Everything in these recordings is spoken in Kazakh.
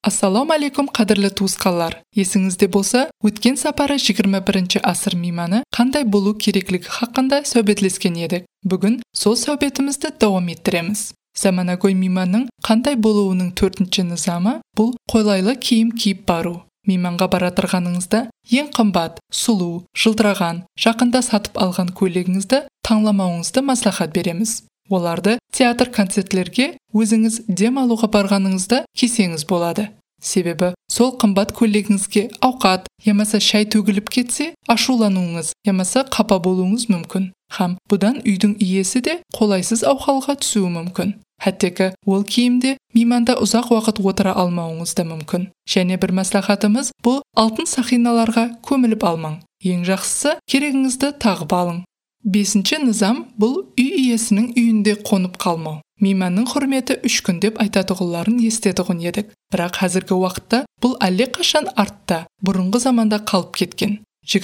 Ассалам алейкум, қадірлі туысқандар. Есіңізде болса, өткен сапары 21 асыр мейманы қандай болу керектігі хақында сөйлескен едік. Бүгін сол сөйлесімізді давам еттіреміз. Заманауи мейманның қандай болуының 4-ші низамы бұл қолайлы киім киіп бару. Мейманға баратырғаныңызда ең қымбат, сұлу, жылдыраған, жақында сатып алған көйлегіңізді таңламауыңызды маслихат береміз. Оларды театр концертлерге өзіңіз дем алуға барғаныңызда кисеңіз болады. Себебі сол қымбат көйлегіңізге ауқат, ямаса шай төгіліп кетсе, ашулануыңыз, ямаса қапа болуыңыз мүмкін. Хам бұдан үйдің иесі де қолайсыз ауқалға түсуі мүмкін. Хәттекі ол киімде мейманда ұзақ уақыт отыра алмауыңыз да мүмкін. Және бір маслихатымыз бұл алтын сақиналарға көміліп алмаң. Ең жақсысы керегіңізді тағып алың. 5-ші низам бұл үй иесінің үйінде қонып қалмау. Мейманның құрметі 3 күн деп айтатұғыларын естетіғын едік. Бірақ қазіргі уақытта бұл әлдеқашан артта, бұрынғы заманда қалып кеткен.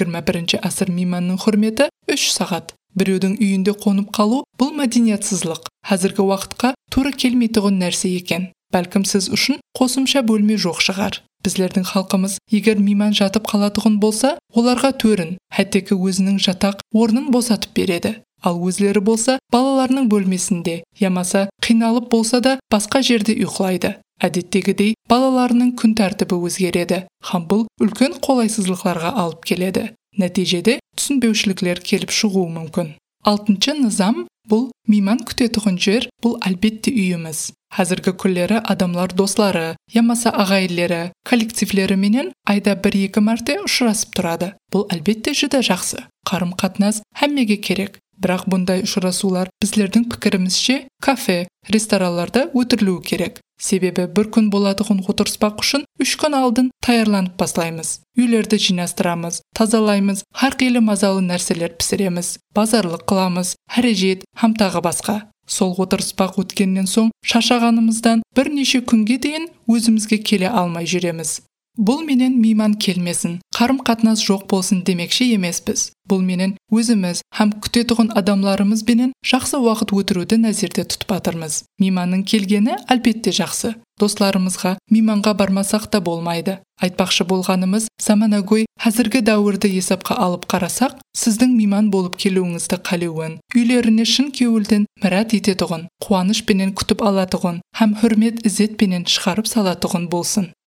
21 асыр мейманның құрметі 3 сағат. Біреудің үйінде қонып қалу бұл мәдениетсізлік. Қазіргі уақытқа тура келмейтұғын нәрсе екен. Бәлкім сіз үшін қосымша бөлме жоқ шығар. Біздердің халқымыз егер мейман жатып қалатұғын болса, оларға төрін, хәттекі өзінің жатақ орнын босатып береді. Ал өзлері болса, балаларының бөлмесінде, ямаса қиналып болса да басқа жерде ұйқылайды. Әдеттегідей балаларының күн тәртібі өзгереді. Хам бұл үлкен қолайсыздықтарға алып келеді. Нәтижеде түсінбеушіліктер келіп шығуы мүмкін. 6-ші низам бұл мейман күтетұғын жер, бұл әлбетте үйіміз. Қазіргі күндері адамлар достары, ямаса ағайындары, коллективлері менен айда 1-2 мәрте ұшырасып тұрады. Бұл әлбетте жүдә жақсы. Қарым-қатынас һәммеге керек. Бірақ бұндай ұшырасулар біздердің пікірімізше кафе, ресторанларда өтірілуі керек. Себебі бір күн болатығын отырыспақ үшін 3 күн алдын таярланып бастаймыз. Үйлерді жинастырамыз, тазалаймыз, әрқилы мазалы нәрселер пісіреміз, базарлық қыламыз, әрежет, һәм тағы басқа. Сол отырыспақ өткеннен соң шаршағанымыздан бірнеше күнге дейін өзімізге келе алмай жүреміз. Бұл менен мейман келмесін, қарым-қатынас жоқ болсын демекші емеспіз. Бұл менен өзіміз һәм күтетұғын адамларымыз бенен жақсы уақыт өтіруді нәзерде тұтып атырмыз. Мейманның келгені әлбетте жақсы. Достарымызға мейманға бармасақ та болмайды. Айтпақшы болғанымыз, заманауи қазіргі дәуірді есепқа алып қарасақ, сіздің мейман болып келуіңізді қалеуін, үйлеріне шын кеуілден мұрат ететұғын, қуаныш пенен күтіп алатұғын, һәм хүрмет ізет пенен шығарып салатұғын болсын.